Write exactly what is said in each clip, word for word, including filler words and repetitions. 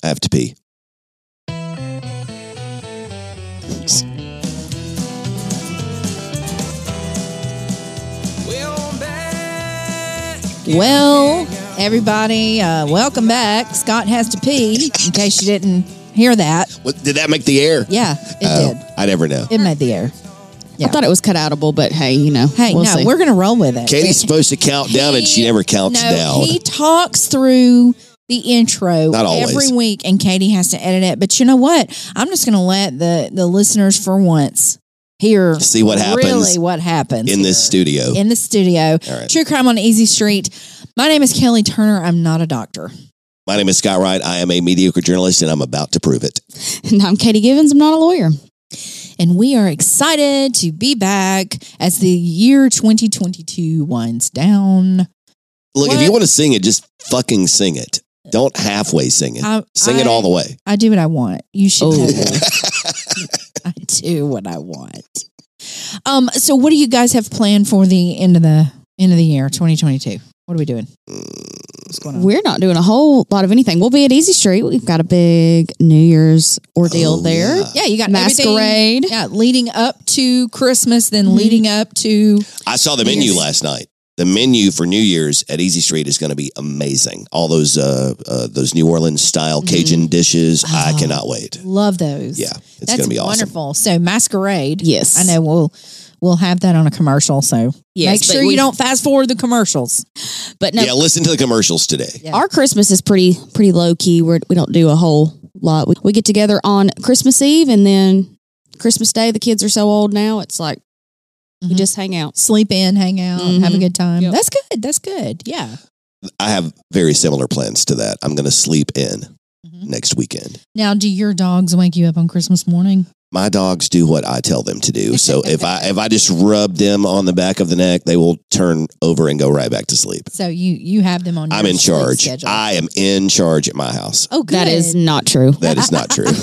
I have to pee. Well, everybody, uh, welcome back. Scott has to pee, in case you didn't hear that. What, did that make the air? Yeah, it Oh, did. I never know. It made the air. Yeah. I thought it was cut outable, but hey, you know. Hey, we'll no, see. we're going to roll with it. Katie's supposed to count down, and she never counts no, down. He talks through the intro Not always. every week, and Katie has to edit it. But you know what? I'm just going to let the, the listeners for once hear See what happens really what happens in this here. studio. In the studio. All right. True Crime on Easy Street. My name is Kelly Turner. I'm not a doctor. My name is Scott Wright. I am a mediocre journalist, and I'm about to prove it. And I'm Katie Givens. I'm not a lawyer. And we are excited to be back as the year twenty twenty-two winds down. Look, What? if you want to sing it, just fucking sing it. Don't halfway sing it. I, Sing it I- all the way. I do what I want. You should Oh. know this. I do what I want. Um. So, what do you guys have planned for the end of the end of the year, twenty twenty-two? What are we doing? What's going on? We're not doing a whole lot of anything. We'll be at Easy Street. We've got a big New Year's ordeal Oh, there. yeah. Yeah, you got everything- Masquerade. Yeah, leading up to Christmas, then Mhm. leading up to I saw the menu Yes. last night. The menu for New Year's at Easy Street is going to be amazing. All those uh, uh, those New Orleans style Cajun dishes. I Oh. cannot wait. love those. Yeah, it's That's going to be awesome. wonderful. So Masquerade. Yes. I know we'll we'll have that on a commercial. So Yes, make but sure we- you don't fast forward the commercials. But no, Yeah, listen to the commercials today. Yeah. our Christmas is pretty pretty low key. We're, we don't do a whole lot. We, we get together on Christmas Eve, and then Christmas Day. The kids are so old now. It's like we Mhm. just hang out. Sleep in, hang out, have a Mhm. good time. Yep. That's good. That's good. Yeah. I have very similar plans to that. I'm going to sleep in Mhm. next weekend. Now, do your dogs wake you up on Christmas morning? My dogs do what I tell them to do. So if I if I just rub them on the back of the neck, they will turn over and go right back to sleep. So you you have them on. Your I'm in sleep charge. schedule. I am in charge at my house. oh, good. That is not true. That is not true.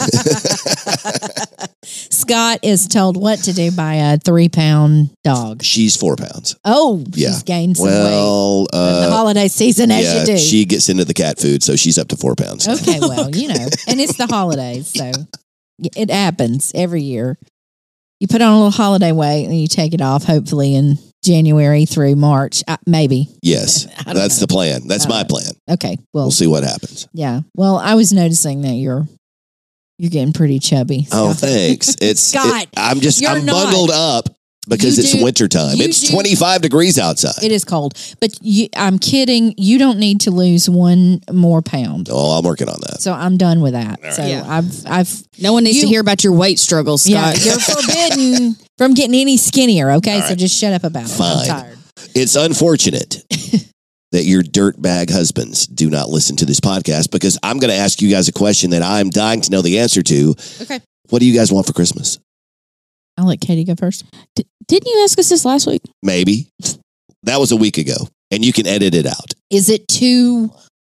Scott is told what to do by a three pound dog. She's four pounds. Oh, Yeah. she's gained some weight. Well, In the uh, holiday season, as yeah, you do. she gets into the cat food, so she's up to four pounds. Okay, well, you know, and it's the holidays, so it happens every year. You put on a little holiday weight and you take it off, hopefully in January through March, uh, maybe. Yes, I don't that's know. the plan. That's I my don't know. plan. Okay, well, We'll see what happens. yeah. Well, I was noticing that you're you're getting pretty chubby. Oh, Scott. thanks. It's Scott, it- I'm just you're I'm not. bundled up because You it's do- wintertime. you It's do- twenty-five degrees outside. It is cold, but you, I'm kidding. You don't need to lose one more pound. Oh, I'm working on that. So I'm done with that. right. So Yeah. I've I've No one needs You- to hear about your weight struggles, yeah, Scott. you're forbidden from getting any skinnier. Okay, All so right. just shut up about it. Fine. I'm tired. It's unfortunate that your dirtbag husbands do not listen to this podcast because I'm going to ask you guys a question that I'm dying to know the answer to. Okay. What do you guys want for Christmas? I'll let Katie go first. D- didn't you ask us this last week? Maybe. That was a week ago, and you can edit it out. Is it too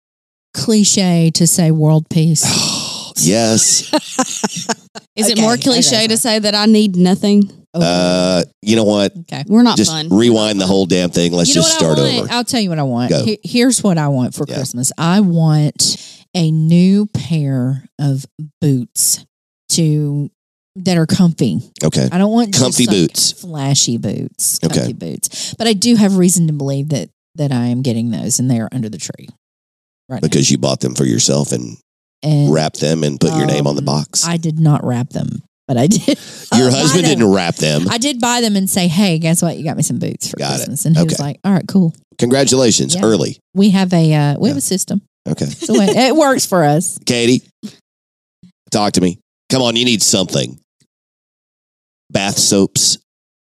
cliche to say world peace? Yes. Is it Okay, more okay, cliche fine. to say that I need nothing? Oh, Uh, you know what? okay. We're not Just fun. rewind the whole damn thing. Let's You know just what I start want? over. I'll tell you what I want. Go. Here- Here's what I want for Yeah. Christmas. I want a new pair of boots to that are comfy. Okay. I don't want just, Comfy like, boots. flashy boots, Okay. comfy boots. But I do have reason to believe that that I am getting those, and they are under the tree right Because you bought them for yourself and now. And wrapped them and put your name on the um, box. I did not wrap them, but I did. Your uh, husband buy them. didn't wrap them. I did buy them and say, "Hey, guess what? You got me some boots for Got it. Christmas." And he was Okay. like, "All right, cool. Congratulations. Yeah. Early. We have a uh, we have Yeah. a system, Okay. so it, it works for us." Katie, talk to me. Come on, you need something. Bath soaps.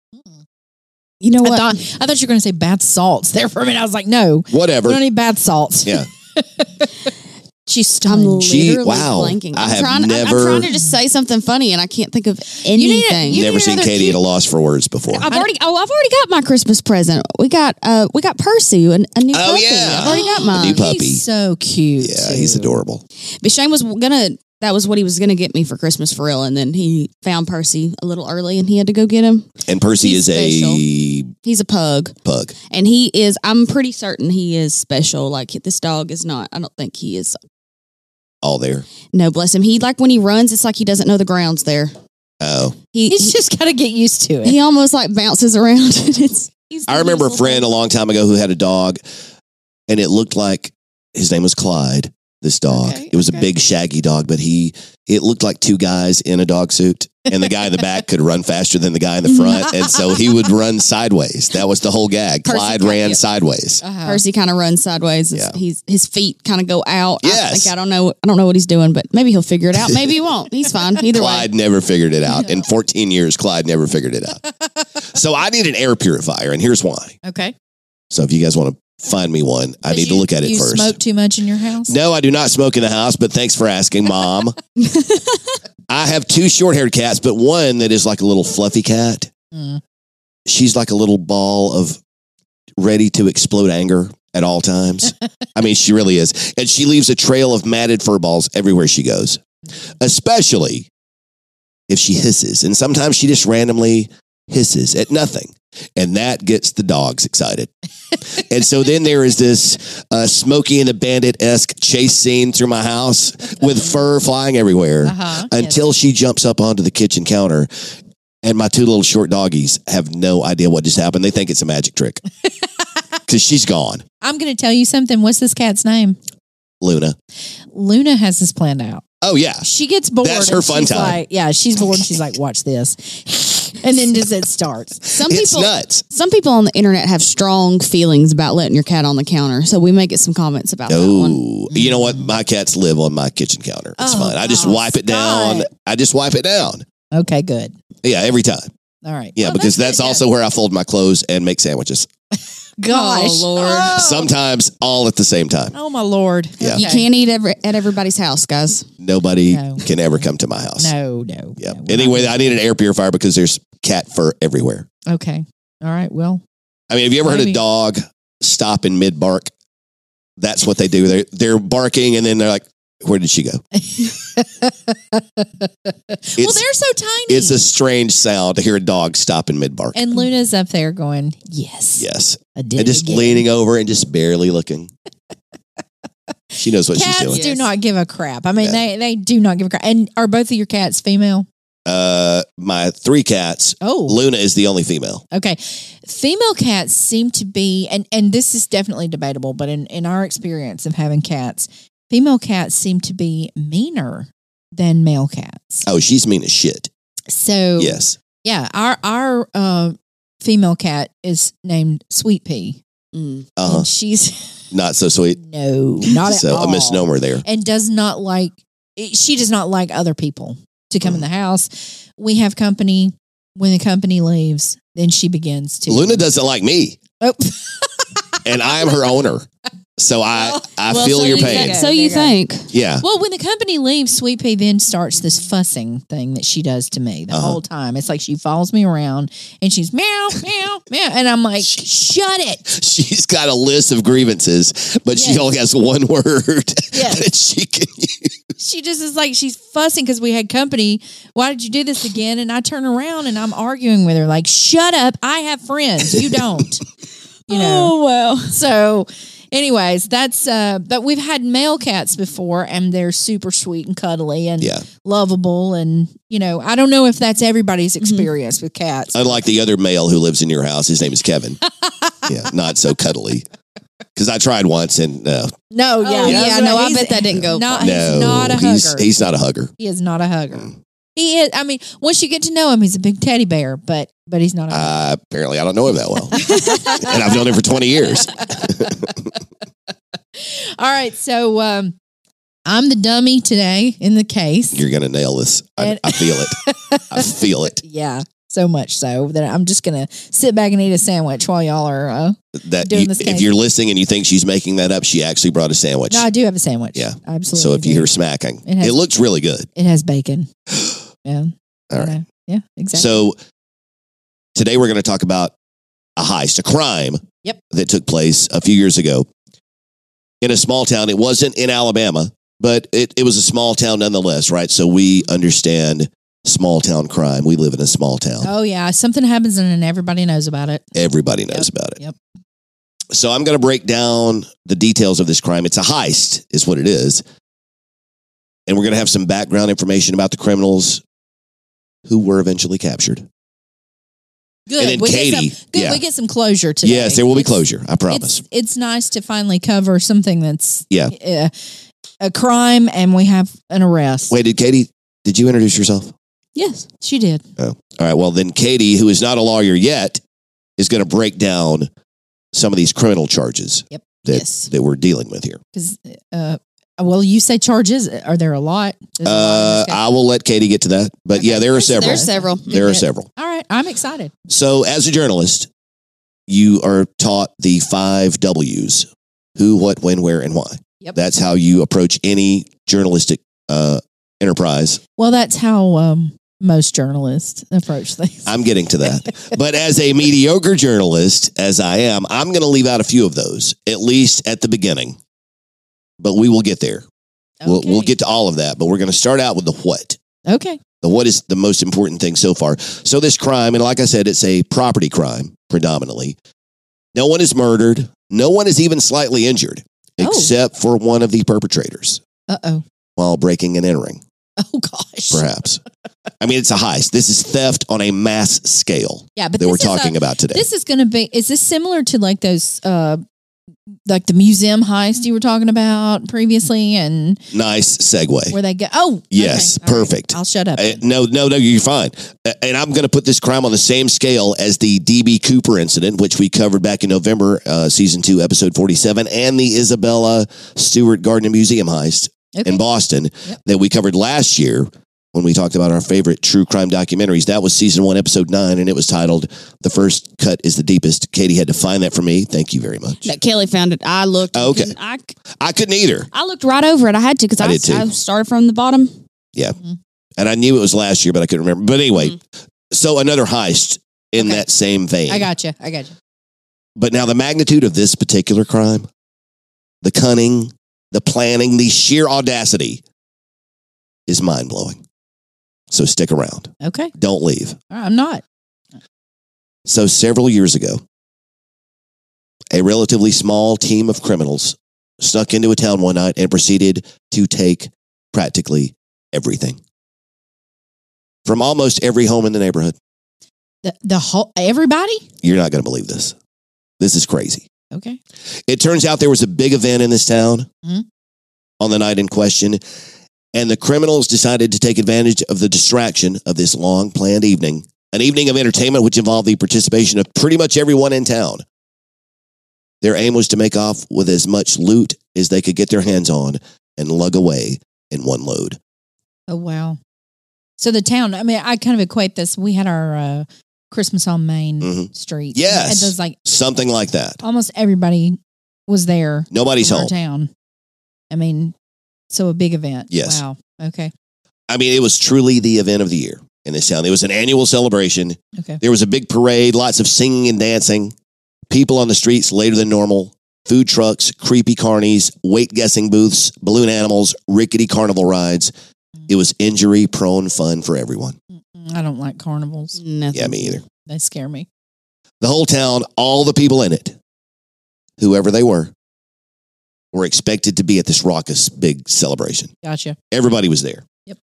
You know I what? thought I thought you were going to say bath salts there for a minute. I was like, "No, Whatever. we don't need bath salts." Yeah. She's I'm stunned. She- literally wow. blanking. I I'm have trying, I'm- never- I'm, trying to just say something funny, and I can't think of need a- anything. you- Never need seen another Katie cute- at a loss for words before. I've already. Oh, I've already got my Christmas present. We got. Uh, we got Percy, a, a new Oh, puppy. yeah. I've already got A mine. new puppy. He's so cute. Yeah, too. he's adorable. But Shane was gonna. That was what he was gonna get me for Christmas for real, and then he found Percy a little early, and he had to go get him. And Percy He's is a He's a pug, pug. and he is. I'm pretty certain he is special. Like this dog is not. I don't think he is. All there. No, bless him. He like when he runs, it's like he doesn't know the ground's there. Oh, He He's he, just got to get used to it. he almost like bounces around. And it's he's the I remember a little friend a thing. long time ago who had a dog, and it looked like his name was Clyde. This dog, Okay, it was okay. a big shaggy dog, but he it looked like two guys in a dog suit, and the guy in the back could run faster than the guy in the front, and so he would run sideways. That was the whole gag. Percy Clyde got- ran yep. sideways. Uh-huh. Percy kind of runs sideways. It's- Yeah. He's his feet kind of go out. I Yes. think I don't know. I don't know what he's doing, but maybe he'll figure it out. Maybe he won't. He's fine either Clyde way. never figured it out. In fourteen years, Clyde never figured it out. So I need an air purifier, and here's why. Okay. So if you guys want to find me one, I need you, to look at it you first. smoke too much in your house? No, I do not smoke in the house, but thanks for asking, Mom. I have two short-haired cats, but one that is like a little fluffy cat. Mm. She's like a little ball of ready to explode anger at all times. I mean, she really is. And she leaves a trail of matted fur balls everywhere she goes, especially if she hisses. And sometimes she just randomly hisses at nothing. And that gets the dogs excited. And so then there is this uh, Smokey and the Bandit-esque chase scene through my house with fur flying everywhere Uh-huh. until she jumps up onto the kitchen counter. And my two little short doggies have no idea what just happened. They think it's a magic trick because she's gone. I'm going to tell you something. What's this cat's name? Luna. Luna has this planned out. Oh, yeah. She gets bored. That's her and fun she's time. Like, yeah, she's bored and she's like, watch this. And then just it starts. Some It's people, nuts. some people on the internet have strong feelings about letting your cat on the counter. So we may get some comments about that one. Oh, you know what? My cats live on my kitchen counter. It's Oh, fine. I just God, wipe it down. stop. I just wipe it down. Okay, good. Yeah, every time. All right. Yeah, Well, because that's, good, yeah. also where I fold my clothes and make sandwiches. Gosh. Oh, Lord. Oh. Sometimes all at the same time. Oh, my Lord. Yeah. You can't eat every, at everybody's house, guys. Nobody No. can ever come to my house. No, no. Yeah. no, we're Anyway, not I need an air purifier because there's cat fur everywhere. doing- Okay. All right. Well, I mean, have you ever heard a Maybe. dog stop in mid bark? That's what they do. They're they're barking and then they're like, "Where did she go?" well, It's, they're so tiny. it's a strange sound to hear a dog stop in mid bark. and Luna's up there going, yes. Yes, I did. and it just again. leaning over and just barely looking. She knows what Cats she's doing. do Yes. not give a crap. I mean, Yeah. they, they do not give a crap. And are both of your cats female? Uh, my three cats. Oh, Luna is the only female. okay. Female cats seem to be, and, and this is definitely debatable, but in, in our experience of having cats, female cats seem to be meaner than male cats. Oh, she's mean as shit. So, Yes. yeah, our, our uh, female cat is named Sweet Pea. Mm. Uh huh. And she's, Not so sweet. no, not at So all. a misnomer there. And does not like, she does not like other people to come in the house. We have company. When the company leaves, then she begins to. Luna doesn't like me, Oh. and I am her owner. So I I Well, feel so your you- pain. So you There you think. Yeah. Well, when the company leaves, Sweet Pea then starts this fussing thing that she does to me the Uh-huh. whole time. It's like she follows me around and she's meow, meow, meow. And I'm like, shut it. She's got a list of grievances, but she Yes. only has one word Yes. that she can use. She just is like, she's fussing because we had company. Why did you do this again? And I turn around and I'm arguing with her, like, shut up. I have friends. You don't. You know? Oh, wow. So, anyways, that's uh but we've had male cats before and they're super sweet and cuddly and Yeah. lovable, and you know, I don't know if that's everybody's Mm-hmm. experience with cats. Unlike the other male who lives in your house, his name is Kevin. Yeah, not so cuddly. Because I tried once and no, No, Oh, yeah. yeah, that's no, right. I He's bet that didn't go Not, far. he's no, not a he's hugger. he's not a hugger. he is not a hugger. Mm. He is, I mean, once you get to know him, he's a big teddy bear, but but he's not a hugger. Uh, apparently, I don't know him that well, and I've known him for twenty years. All right, so um I'm the dummy today in the case. You're gonna nail this. I, And- I feel it. I feel it. Yeah, so much so that I'm just gonna sit back and eat a sandwich while y'all are. Uh, That Doing you, this if case. you're listening and you think she's making that up, she actually brought a sandwich. no, I do have a sandwich. Yeah. Absolutely. So if you do. hear smacking, It has- it looks really good. it has bacon. Yeah. All right. Yeah, yeah, exactly. So today we're going to talk about a heist, a crime Yep. that took place a few years ago in a small town. It wasn't in Alabama, but it, it was a small town nonetheless, right? So we understand small town crime. We live in a small town. oh yeah, something happens and then everybody knows about it. Everybody knows Yep. about it. Yep. So I'm going to break down the details of this crime. It's a heist, is what it is. And we're going to have some background information about the criminals who were eventually captured. Good. And then we Katie, Get some, good. yeah. We get some closure today. Yes, there will be It's- closure. I promise. It's, it's nice to finally cover something that's Yeah. uh, a crime, and we have an arrest. Wait, did Katie, did you introduce yourself? Yes. She did. Oh, all right. Well, then Katie, who is not a lawyer yet, is going to break down some of these criminal charges Yep. that, Yes. that we're dealing with here. Because, uh, well, you say charges. Are there a lot? There's a lot in Uh, this case. I will let Katie get to that. But Okay. yeah, there are several. There's several. There are Good. several. All right. I'm excited. So, as a journalist, you are taught the five W's: who, what, when, where, and why. Yep. That's how you approach any journalistic uh, enterprise. Well, that's how um, most journalists approach things. I'm getting to that. But as a mediocre journalist, as I am, I'm going to leave out a few of those, at least at the beginning. But we will get there. We'll, Okay. we'll get to all of that. But we're going to start out with the what. Okay. The what is the most important thing so far. So this crime, and like I said, it's a property crime predominantly. No one is murdered. No one is even slightly injured, Oh. except for one of the perpetrators Uh oh. while breaking and entering, Oh gosh. perhaps. I mean, it's a heist. This is theft on a mass scale Yeah, but that this we're is a- talking about today. This is going to be. Is this similar to like those, uh, like the museum heist you were talking about previously, and Nice segue. where they go? Oh, Yes, okay. All right. perfect. I'll shut up. Uh, no, no, no, you're fine. Uh, and I'm going to put this crime on the same scale as the D B Cooper incident, which we covered back in November, uh, season two, episode forty-seven, and the Isabella Stewart Gardner Museum heist Okay. in Boston Yep. that we covered last year when we talked about our favorite true crime documentaries. That was season one, episode nine, and it was titled "The First Cut is the Deepest." Katie had to find that for me. Thank you very much. That Kelly found it. I looked. Oh, okay. and I, I couldn't either. I looked right over it. I had to because I I, did too. I started from the bottom. Yeah. Mhm. And I knew it was last year, but I couldn't remember. But anyway, so another heist in Okay. that same vein. I got you. I got you. But now the magnitude of this particular crime, the cunning, the planning, the sheer audacity is mind blowing. So stick around. Okay. Don't leave. I'm not. So several years ago, a relatively small team of criminals snuck into a town one night and proceeded to take practically everything from almost every home in the neighborhood. The, the whole everybody. You're not going to believe this. This is crazy. Okay. It turns out there was a big event in this town Mhm. on the night in question, and the criminals decided to take advantage of the distraction of this long planned evening, an evening of entertainment which involved the participation of pretty much everyone in town. Their aim was to make off with as much loot as they could get their hands on and lug away in one load. Oh wow. So the town. I mean, I kind of equate this. We had our uh, Christmas on Main Mhm. Street. Yes. And those like Something like that. almost everybody was there. Nobody's from our home. town. I mean, so a big event. Yes. Wow. Okay. I mean, it was truly the event of the year in this town. It was an annual celebration. Okay. There was a big parade, lots of singing and dancing, people on the streets later than normal, food trucks, creepy carnies, weight guessing booths, balloon animals, rickety carnival rides. It was injury prone fun for everyone. Mm-mm, I don't like carnivals. Nothing. Yeah, me either. They scare me. The whole town, all the people in it, whoever they were, were expected to be at this raucous big celebration. Gotcha. Everybody was there. Yep.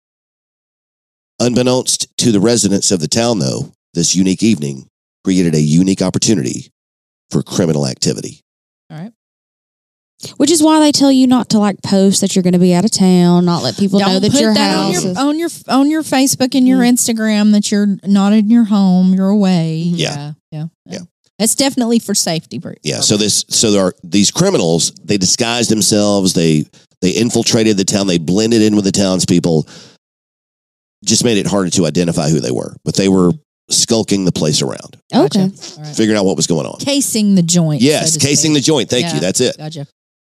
Unbeknownst to the residents of the town, though, this unique evening created a unique opportunity for criminal activity. All right. Which is why they tell you not to like post that you're going to be out of town, not let people know Don't that put your that on house your, is. on your on your Facebook and your Mm. Instagram that you're not in your home. You're away. Yeah. Yeah. Yeah. It's definitely for safety. pur- Yeah. So this, so there are these criminals. They disguised themselves. They they infiltrated the town. They blended in with the townspeople. Just made it harder to identify who they were, but they were skulking the place around, Okay. Gotcha. All right. figuring out what was going on. Casing the joint. Yes, so to casing the speak. joint. Thank Yeah. you. That's it. Gotcha.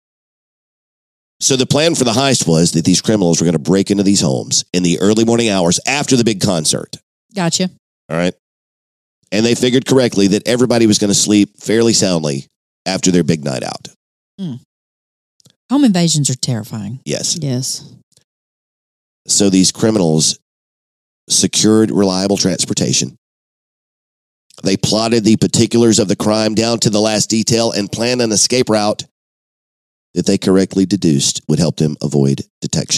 So the plan for the heist was that these criminals were going to break into these homes in the early morning hours after the big concert. Gotcha. All right. And they figured correctly that everybody was going to sleep fairly soundly after their big night out. Home invasions are terrifying. Yes. Yes. So these criminals secured reliable transportation. They plotted the particulars of the crime down to the last detail and planned an escape route that they correctly deduced would help them avoid detection.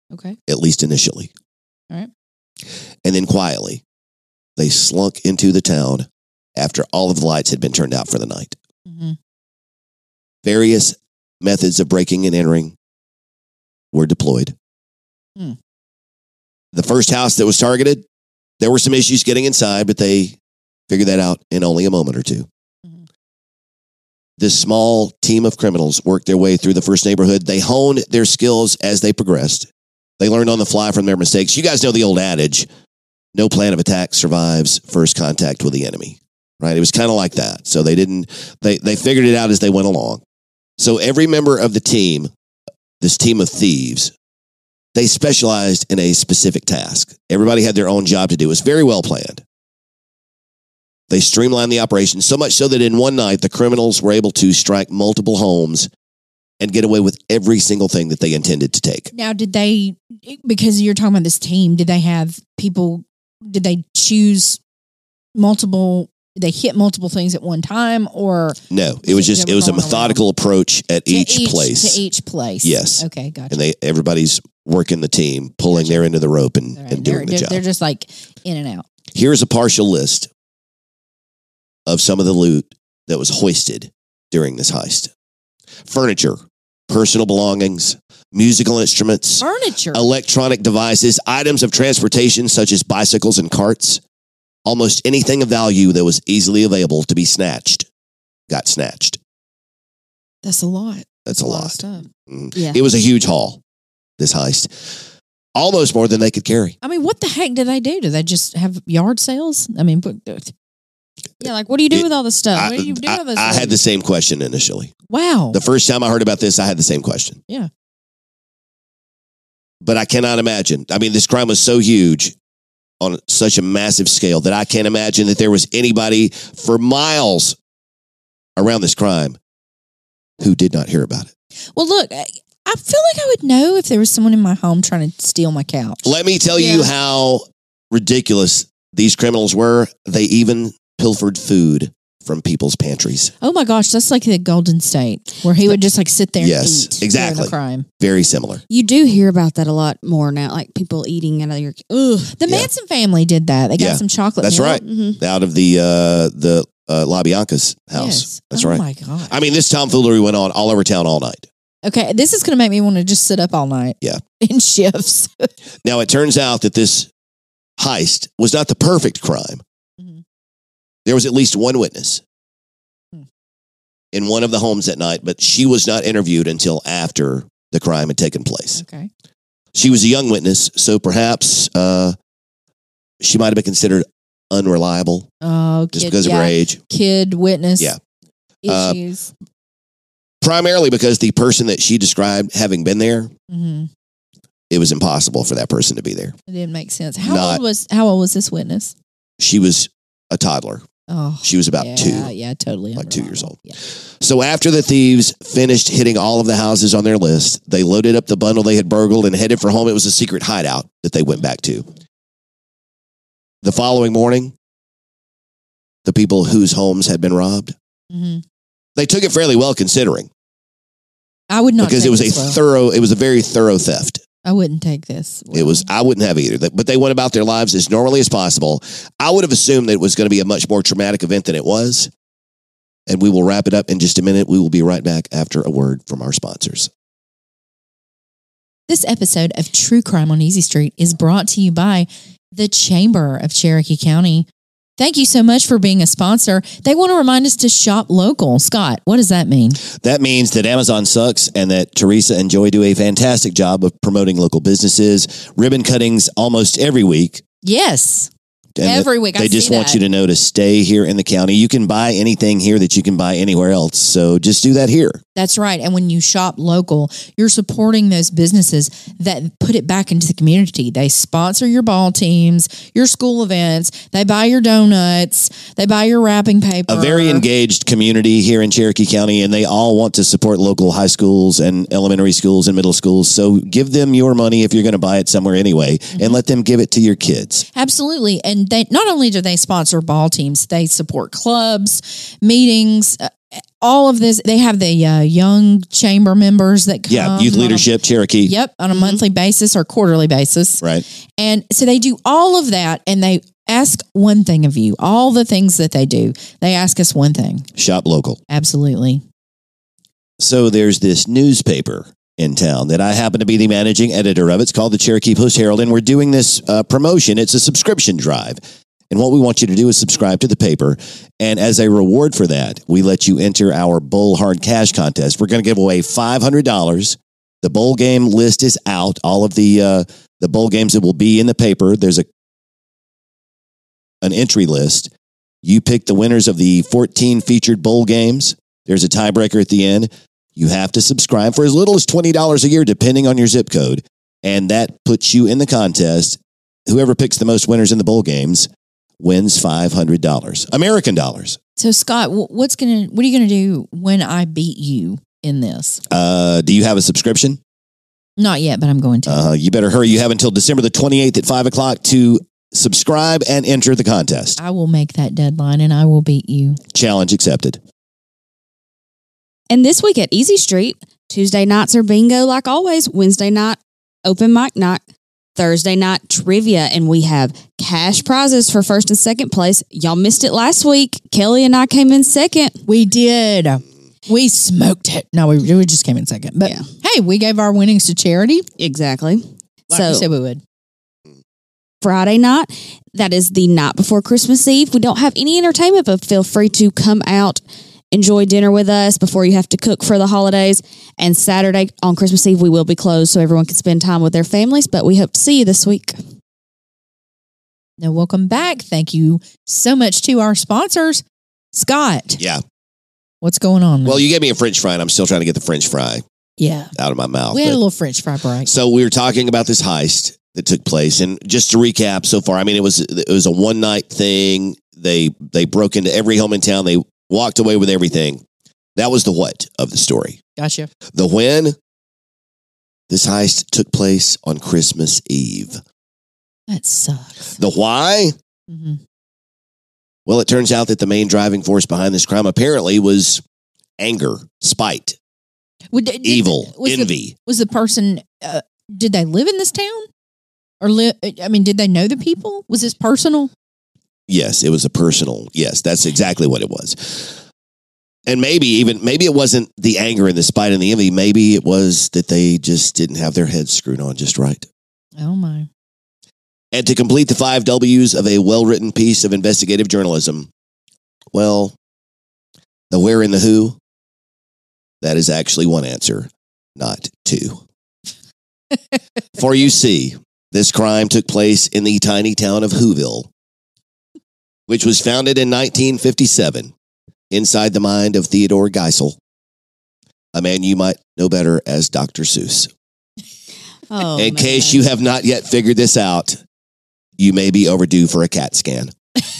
Okay. at least initially. All right. And then quietly, they slunk into the town after all of the lights had been turned out for the night. Mm-hmm. Various methods of breaking and entering were deployed. Hmm. The first house that was targeted, there were some issues getting inside, but they figured that out in only a moment or two. Mm-hmm. This small team of criminals worked their way through the first neighborhood. They honed their skills as they progressed. They learned on the fly from their mistakes. You guys know the old adage, no plan of attack survives first contact with the enemy, right? It was kind of like that. So they didn't, they, they figured it out as they went along. So every member of the team, this team of thieves, they specialized in a specific task. Everybody had their own job to do. It was very well planned. They streamlined the operation so much so that in one night, the criminals were able to strike multiple homes and get away with every single thing that they intended to take. Now, did they, because you're talking about this team, did they have people, did they choose multiple, did they hit multiple things at one time, or? No, it was just, it was a methodical approach at each, each place. To each place. Yes. Okay, gotcha. And they everybody's working the team, pulling Gotcha. their end of the rope and, Right. and They're, doing the they're, job. they're just like in and out. Here's a partial list of some of the loot that was hoisted during this heist. Furniture, personal belongings, musical instruments, Furniture. electronic devices, items of transportation such as bicycles and carts. Almost anything of value that was easily available to be snatched got snatched. That's a lot. That's a of lot. stuff. Mm. Yeah. It was a huge haul, this heist. Almost more than they could carry. I mean, what the heck do they do? Do they just have yard sales? I mean, put- Yeah, like what do you do It- with all this stuff? I, what do you do I- with this I thing? had the same question initially. wow. The first time I heard about this, I had the same question. Yeah. But I cannot imagine. I mean, this crime was so huge on such a massive scale that I can't imagine that there was anybody for miles around this crime who did not hear about it. Well, look, I I feel like I would know if there was someone in my home trying to steal my couch. Let me tell you Yeah. how ridiculous these criminals were. They even pilfered food from people's pantries. Oh my gosh, that's like the Golden State, where he would just like sit there Yes, and eat exactly. during the crime. Very similar. You do hear about that a lot more now, like people eating out of your. Ugh. The Yeah. Manson family did that. They got Yeah, some chocolate. that's milk. right. Mm-hmm. Out of the uh, the uh, La Bianca's house. Yes. That's oh right. my god. I mean, this tomfoolery went on all over town all night. Okay, this is going to make me want to just sit up all night. Yeah. In shifts. Now, it turns out that this heist was not the perfect crime. Mhm. There was at least one witness Hmm. in one of the homes at night, but she was not interviewed until after the crime had taken place. Okay. She was a young witness, so perhaps uh, she might have been considered unreliable Oh, just kid, because of yeah. her age. Kid witness. Yeah. Uh, Issues. Primarily because the person that she described having been there, hmm it was impossible for that person to be there. It didn't make sense. How Not- old was How old was this witness? She was a toddler. Oh, She was about yeah, two. Yeah, totally. Like two years unreliable. old. Yeah. So after the thieves finished hitting all of the houses on their list, they loaded up the bundle they had burgled and headed for home. It was a secret hideout that they went back to. The following morning, the people whose homes had been robbed, hmm they took it fairly well considering I would not because take it was a this well. thorough, it was a very thorough theft. I wouldn't take this. It was, I wouldn't have either, but they went about their lives as normally as possible. I would have assumed that it was going to be a much more traumatic event than it was. And we will wrap it up in just a minute. We will be right back after a word from our sponsors. This episode of True Crime on Easy Street is brought to you by the Chamber of Cherokee County. Thank you so much for being a sponsor. They want to remind us to shop local. Scott, what does that mean? That means that Amazon sucks and that Teresa and Joy do a fantastic job of promoting local businesses, ribbon cuttings almost every week. Yes. And that Every week. I They just see want that. you to know to stay here in the county. You can buy anything here that you can buy anywhere else. So just do that here. That's right. And when you shop local, you're supporting those businesses that put it back into the community. They sponsor your ball teams, your school events. They buy your donuts. They buy your wrapping paper. A very engaged community here in Cherokee County, and they all want to support local high schools and elementary schools and middle schools. So give them your money if you're going to buy it somewhere anyway, Mm-hmm. and let them give it to your kids. Absolutely. And they not only do they sponsor ball teams, they support clubs, meetings, uh, all of this. They have the uh, young chamber members that come. Yeah, youth on a- leadership, Cherokee. Yep, on a monthly basis or quarterly basis. Right. And so they do all of that and they ask one thing of you. All the things that they do, they ask us one thing. Shop local. Absolutely. So there's this newspaper in town that I happen to be the managing editor of. It's called the Cherokee Post Herald, and we're doing this uh, promotion. It's a subscription drive. And what we want you to do is subscribe to the paper. And as a reward for that, we let you enter our Bowl Hard Cash contest. We're going to give away five hundred dollars. The bowl game list is out. All of the uh, the bowl games that will be in the paper. There's a an entry list. You pick the winners of the fourteen featured bowl games. There's a tiebreaker at the end. You have to subscribe for as little as twenty dollars a year, depending on your zip code. And that puts you in the contest. Whoever picks the most winners in the bowl games wins five hundred dollars. American dollars. So Scott, wh- what's gonna what are you gonna do when I beat you in this? Uh, do you have a subscription? Not yet, but I'm going to. Uh, you better hurry. You have until December the twenty-eighth at five o'clock to subscribe and enter the contest. I will make that deadline and I will beat you. Challenge accepted. And this week at Easy Street, Tuesday nights are bingo like always. Wednesday night, open mic night. Thursday night, trivia. And we have cash prizes for first and second place. Y'all missed it last week. Kelly and I came in second. We did. We smoked it. No, we, we just came in second. But Yeah. hey, we gave our winnings to charity. Exactly. Like so we said we would. Friday night, that is the night before Christmas Eve. We don't have any entertainment, but feel free to come out, enjoy dinner with us before you have to cook for the holidays. And Saturday on Christmas Eve, we will be closed so everyone can spend time with their families, but we hope to see you this week. Now, welcome back. Thank you so much to our sponsors. Scott, Yeah. what's going on? Well, you gave me a French fry, and I'm still trying to get the French fry yeah. out of my mouth. We had but- a little French fry break. So we were talking about this heist that took place, and just to recap so far, I mean, it was it was a one night thing. They they broke into every home in town. They walked away with everything. That was the what of the story. Gotcha. The when. This heist took place on Christmas Eve. That sucks. The why. hmm Well, it turns out that the main driving force behind this crime apparently was anger, spite, Would, did, evil, was the- envy. was the person, uh, did they live in this town? Or, li- I mean, did they know the people? Was this personal? Yes, it was a personal. Yes, that's exactly what it was. And maybe even, maybe it wasn't the anger and the spite and the envy. Maybe it was that they just didn't have their heads screwed on just right. Oh, my. And to complete the five W's of a well-written piece of investigative journalism, well, the where and the who, that is actually one answer, not two. For you see, this crime took place in the tiny town of Whoville, which was founded in nineteen fifty-seven inside the mind of Theodore Geisel, a man you might know better as Doctor Seuss. Oh, in case you have not yet figured this out, you may be overdue for a CAT scan.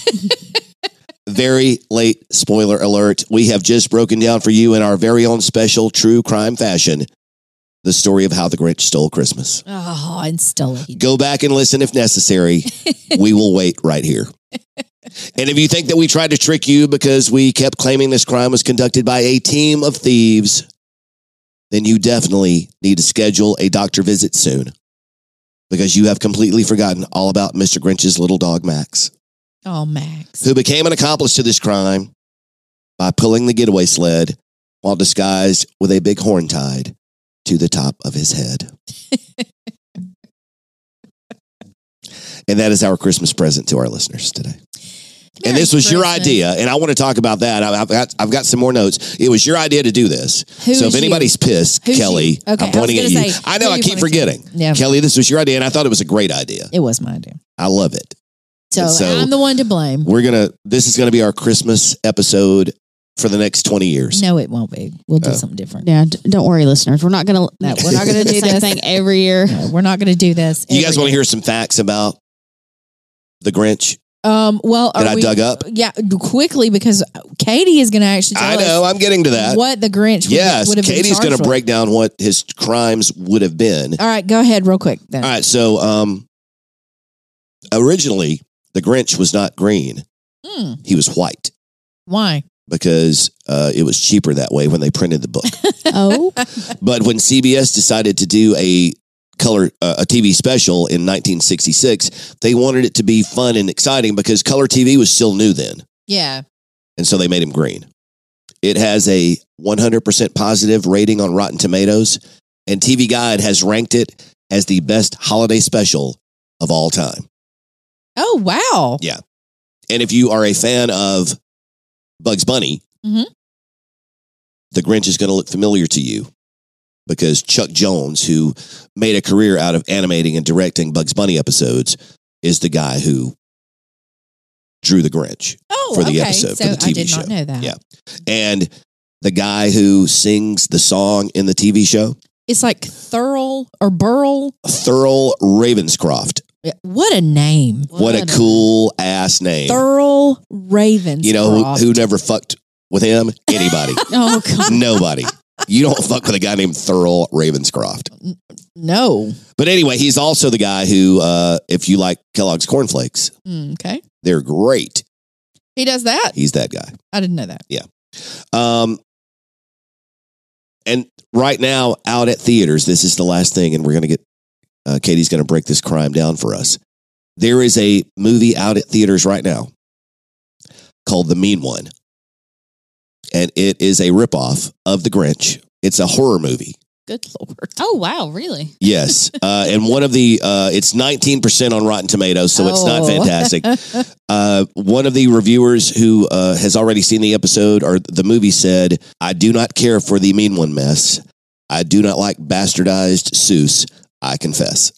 Very late spoiler alert. We have just broken down for you in our very own special true crime fashion the story of how the Grinch stole Christmas. Oh, and still. Go back and listen if necessary. We will wait right here. And if you think that we tried to trick you because we kept claiming this crime was conducted by a team of thieves, then you definitely need to schedule a doctor visit soon, because you have completely forgotten all about Mister Grinch's little dog, Max, Oh, Max. who became an accomplice to this crime by pulling the getaway sled while disguised with a big horn tied to the top of his head. And that is our Christmas present to our listeners today. Merry And this was your Christmas. idea, and I want to talk about that. I- I've got I've got some more notes. It was your idea to do this. Who so is if anybody's you? pissed, Who's Kelly, you? Okay, I'm pointing I at was you. gonna say, I know who I you keep pointing to? forgetting. Yeah. Kelly, this was your idea, and I thought it was a great idea. It was my idea. I love it. So, And so- I'm the one to blame. We're gonna. This is gonna be our Christmas episode for the next twenty years. No, it won't be. We'll do Oh. something different. Yeah, d- don't worry, listeners. We're not gonna. No, we're not gonna the do same this. thing every year. No, we're not going to do this. You guys every want to year. hear some facts about the Grinch Um, well, that are I we, dug up? Yeah, quickly, because Katie is going to actually tell I know. us I'm getting to that. what the Grinch would, Yes, would have been Katie's charged going to with. break down what his crimes would have been. All right, go ahead real quick then. All right, so um, originally the Grinch was not green; Hmm, he was white. why? because uh, it was cheaper that way when they printed the book. Oh, But when C B S decided to do a color uh, a T V special in nineteen sixty-six, they wanted it to be fun and exciting because color T V was still new then. Yeah. And so they made him green. It has a one hundred percent positive rating on Rotten Tomatoes, and T V Guide has ranked it as the best holiday special of all time. Oh, wow. Yeah. And if you are a fan of Bugs Bunny, Mhm. The Grinch is going to look familiar to you because Chuck Jones, who made a career out of animating and directing Bugs Bunny episodes, is the guy who drew The Grinch. Oh, For the okay. episode, so for the T V I did show. not know that. Yeah. And the guy who sings the song in the T V show, It's like Thurl or Burl. Thurl Ravenscroft. What a name. What a cool ass name. Thurl Ravens. You know who, who never fucked with him? Anybody. oh, God. Nobody. You don't fuck with a guy named Thurl Ravenscroft. No. But anyway, he's also the guy who, uh, if you like Kellogg's cornflakes, Mm, okay. they're great. He does that? He's that guy. I didn't know that. Um, and right now, out at theaters, this is the last thing, and we're going to get, uh, Katie's going to break this crime down for us. There is a movie out at theaters right now called The Mean One. And it is a ripoff of The Grinch. It's a horror movie. Good Lord. Oh, wow. Really? Yes. Uh, and one of the, uh, it's nineteen percent on Rotten Tomatoes, so it's not Oh. fantastic. Uh, one of the reviewers who uh, has already seen the episode or the movie said, I do not care for the Mean One mess. I do not like bastardized Seuss. I confess.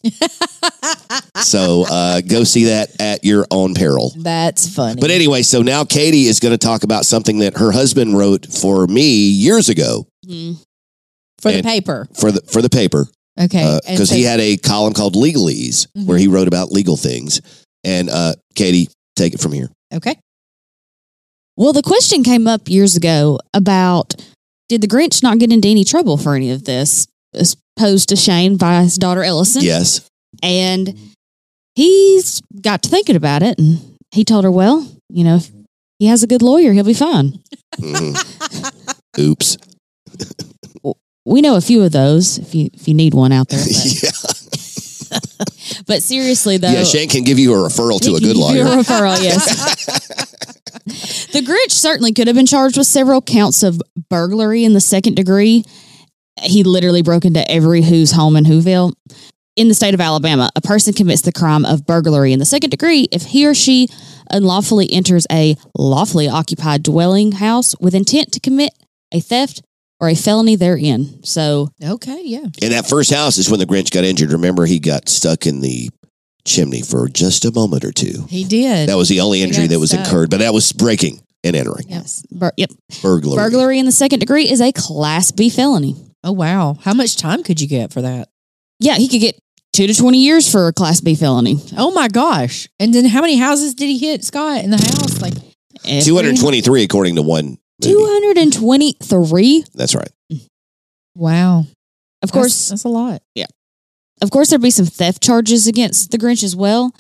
So uh, go see that at your own peril. That's funny. But anyway, so now Katie is going to talk about something that her husband wrote for me years ago Mm. For the and- paper. for the for the paper. Okay. And Because so- he had a column called Legalese Mhm. where he wrote about legal things. And uh, Katie, take it from here. Okay. Well, the question came up years ago about did the Grinch not get into any trouble for any of this, as posed to Shane by his daughter Ellison? Yes. And he's got to thinking about it, and he told her, well, you know, if he has a good lawyer, he'll be fine. Mhm. Oops. We know a few of those if you if you need one out there. But, Yeah. but seriously, though, Yeah, Shane can give you a referral to he a can good give you lawyer. a referral, yes. The Grinch certainly could have been charged with several counts of burglary in the second degree. He literally broke into every Who's home in Whoville. In the state of Alabama, a person commits the crime of burglary in the second degree if he or she unlawfully enters a lawfully occupied dwelling house with intent to commit a theft or a felony therein. So, Okay. Yeah. And that first house is when the Grinch got injured. Remember, he got stuck in the chimney for just a moment or two. He did. That was the only He injury got that was stuck. incurred, but that was breaking and entering. yes, bur- yep. Burglary. Burglary in the second degree is a Class B felony. Oh, wow. How much time could you get for that? Yeah, he could get two to twenty years for a Class B felony. Oh, my gosh. And then how many houses did he hit, Scott, in the house? Like, two hundred twenty-three according to one movie. two hundred twenty-three. That's right. wow. Of course, That's, that's a lot. of course, there'd be some theft charges against the Grinch as well.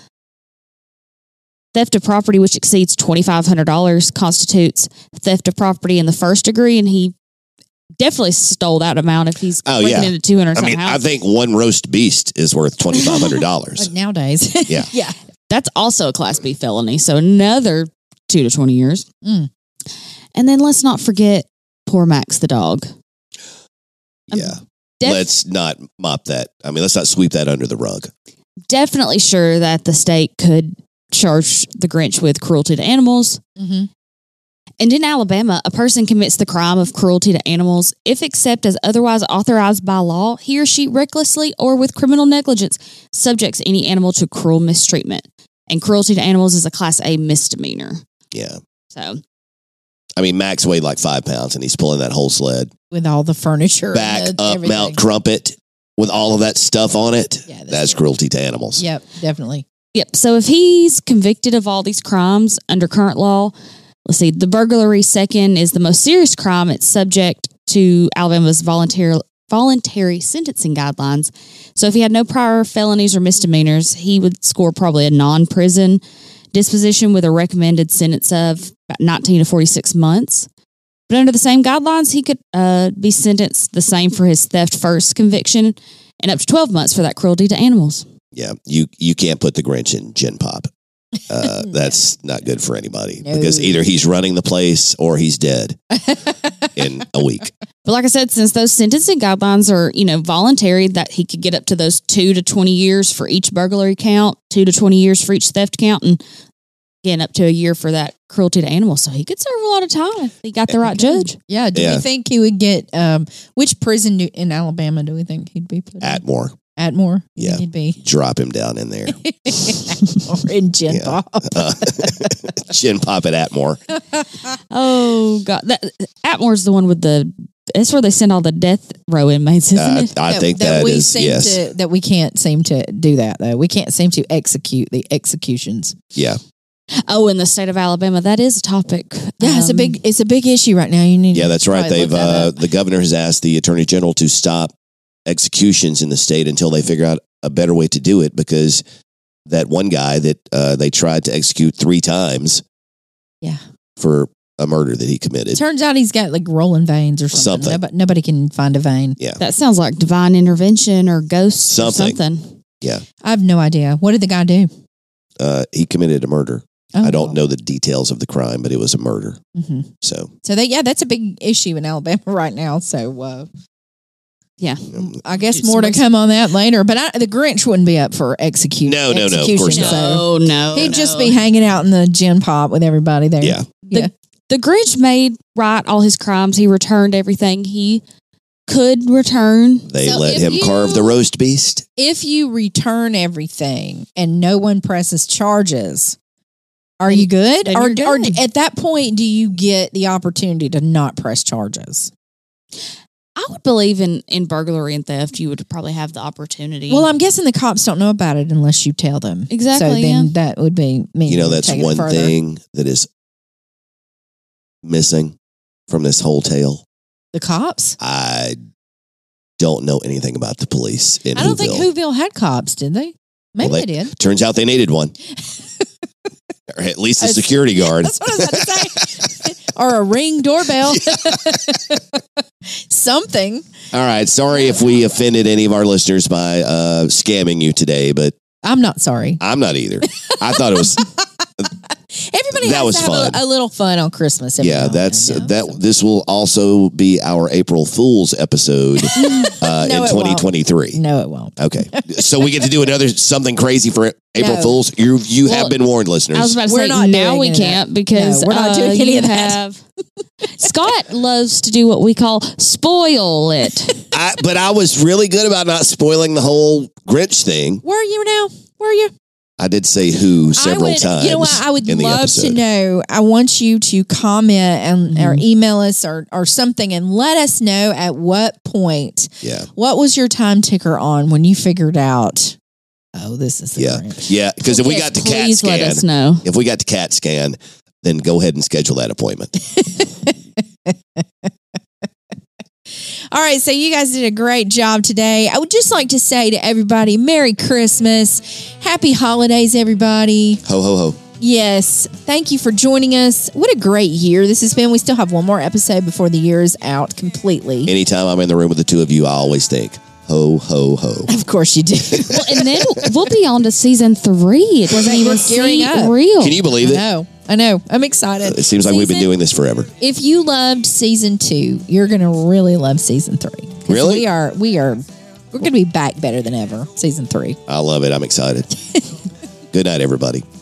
Theft of property which exceeds twenty-five hundred dollars constitutes theft of property in the first degree, and he definitely stole that amount if he's Oh, breaking yeah. into two hundred I something mean, I houses. think one roast beast is worth twenty-five hundred dollars. Like nowadays. Yeah. yeah. That's also a Class B felony, so another two to twenty years. Mm. And then let's not forget poor Max the dog. I'm Yeah. def- Let's not mop that. I mean, let's not sweep that under the rug. definitely sure that the state could charge the Grinch with cruelty to animals. Mm-hmm. And in Alabama, a person commits the crime of cruelty to animals if except as otherwise authorized by law, he or she recklessly or with criminal negligence subjects any animal to cruel mistreatment. And cruelty to animals is a Class A misdemeanor. Yeah. So, I mean, Max weighed like five pounds and he's pulling that whole sled With all the furniture. back and the- up everything. Mount Crumpet with all of that stuff on it. Yeah, that's that's true. cruelty to animals. Yep, definitely. yep. So if he's convicted of all these crimes under current law, let's see, the burglary second is the most serious crime. It's subject to Alabama's voluntary voluntary sentencing guidelines. So if he had no prior felonies or misdemeanors, he would score probably a non-prison disposition with a recommended sentence of about nineteen to forty-six months. But under the same guidelines, he could uh, be sentenced the same for his theft first conviction and up to twelve months for that cruelty to animals. Yeah, you you can't put the Grinch in Gen Pop. Uh, that's not good for anybody No. because either he's running the place or he's dead in a week. But like I said, since those sentencing guidelines are, you know, voluntary, that he could get up to those two to twenty years for each burglary count, two to twenty years for each theft count, and again, up to a year for that cruelty to animals. So he could serve a lot of time if he got the right judge. Yeah. Do Yeah. we think he would get, um, which prison do, in Alabama do we think he'd be put in? Atmore, Atmore? Yeah. He'd be. drop him down in there. Or in Gen Yeah. Pop. Uh, Gen Pop at Atmore. Oh, God. That, Atmore's the one with the, that's where they send all the death row inmates, isn't Uh, it? I think that we is seem yes. to, that we can't seem to do that though. We can't seem to execute the executions. Yeah, Oh, in the state of Alabama, that is a topic. Yeah, it's a Um, big it's a big issue right now. You need yeah, to that's right. probably They've look that uh, up. the governor has asked the attorney general to stop executions in the state until they figure out a better way to do it because that one guy that uh, they tried to execute three times, Yeah. for a murder that he committed. Turns out he's got like rolling veins or something. Something. Nobody, nobody can find a vein. Yeah, That sounds like divine intervention or ghosts Something. or something. yeah. I have no idea. What did the guy do? Uh, he committed a murder. Oh, I don't know the details of the crime, but it was a murder. hmm So So that yeah, that's a big issue in Alabama right now. So uh, Yeah. um, I guess It's more to most- come on that later. But I, the Grinch wouldn't be up for execute. No, no, no, of execution, course not. So No, no. he'd just no. be hanging out in the gin pop with everybody there. yeah, Yeah. The Grinch made right all his crimes. He returned everything he could return. they So let if him you- carve the roast beast. If you return everything and no one presses charges, are Then- you good? then Or, you're or good. at that point, do you get the opportunity to not press charges? I would believe in, in burglary and theft, you would probably have the opportunity. Well, I'm guessing the cops don't know about it unless you tell them. Exactly, So then yeah. that would be me. You know, that's taking it one further. thing that is missing from this whole tale. The cops? I don't know anything about the police in I don't Whoville. think Whoville had cops, did they? Maybe Well, they, did. Turns out they needed one, or at least a That's- security guard. That's what I was about to say. Or a ring doorbell. Something. All right, sorry if we offended any of our listeners by uh, scamming you today, but I'm not sorry. I'm not either. I thought it was. Everybody That has was to have fun. a, a little fun on Christmas. every now Yeah, and that's then, yeah. that. So- This will also be our April Fool's episode uh, No, in it won't. twenty twenty-three. No, it won't. Okay, so we get to do another something crazy for April No. Fools. You you Well, have been warned, listeners. I was about to We're say, not now doing we any of that. can't because No, we're not uh, doing any you of that. have- Scott loves to do what we call spoil it. I, but I was really good about not spoiling the whole Grinch thing. Where are you now? Where are you? I did say who several I would, times. You know what? I would in the love to episode. know. I want you to comment and or Mhm. email us or or something and let us know at what point. Yeah, What was your time ticker on when you figured out? Oh, this is the yeah, Grinch. yeah. Because if we Yes, got to CAT please let scan, us know. if we got to CAT scan, then go ahead and schedule that appointment. All right, so you guys did a great job today. I would just like to say to everybody, Merry Christmas, Happy Holidays, everybody. Ho ho ho. Yes, thank you for joining us. What a great year this has been. We still have one more episode before the year is out completely. Anytime I'm in the room with the two of you, I always think ho ho ho. Of course you do. Well, and then we'll be on to season three. It doesn't We're even gearing seem up. real. Can you believe I it? know. I know. I'm excited. It seems like we've been Season- doing this forever. If you loved season two, you're gonna really love season three. 'Cause Really? We are. We are. We're gonna be back better than ever. Season three. I love it. I'm excited. Good night, everybody.